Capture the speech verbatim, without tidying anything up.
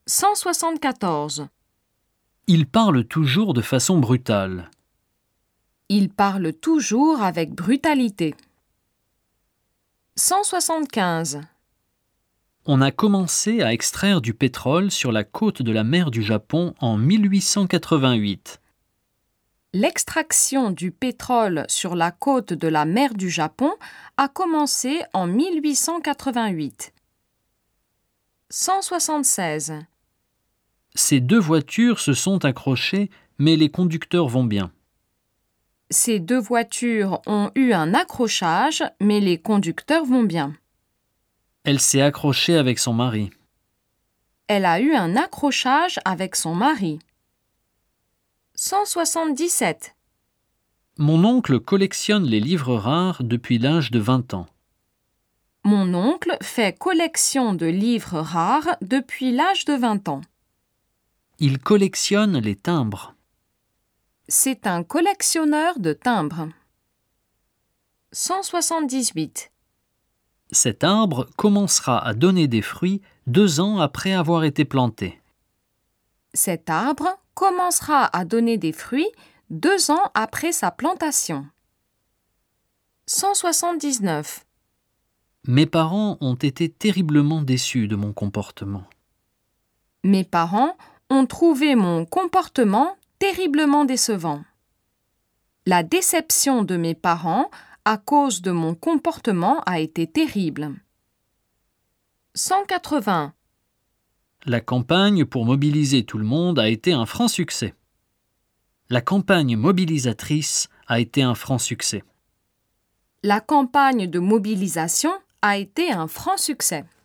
cent soixante-quatorze. Il parle toujours de façon brutale. Il parle toujours avec brutalité. cent soixante-quinze. On a commencé à extraire du pétrole sur la côte de la mer du Japon en mille huit cent quatre-vingt-huit. L'extraction du pétrole sur la côte de la mer du Japon a commencé en mille huit cent quatre-vingt-huit. cent soixante-seize. Ces deux voitures se sont accrochées, mais les conducteurs vont bien. Ces deux voitures ont eu un accrochage, mais les conducteurs vont bien. Elle s'est accrochée avec son mari. Elle a eu un accrochage avec son mari. cent soixante-dix-sept. Mon oncle collectionne les livres rares depuis l'âge de vingt ans. Mon oncle fait collection de livres rares depuis l'âge de vingt ans. Il collectionne les timbres. C'est un collectionneur de timbres. cent soixante-dix-huit. Cet arbre commencera à donner des fruits deux ans après avoir été planté. Cet arbre commencera à donner des fruits deux ans après sa plantation. cent soixante-dix-neuf. Mes parents ont été terriblement déçus de mon comportement. Mes parents ont trouvé mon comportement terriblement décevant. La déception de mes parents à cause de mon comportement a été terrible. cent quatre-vingts. La campagne pour mobiliser tout le monde a été un franc succès. La campagne mobilisatrice a été un franc succès. La campagne de mobilisation a été un franc succès.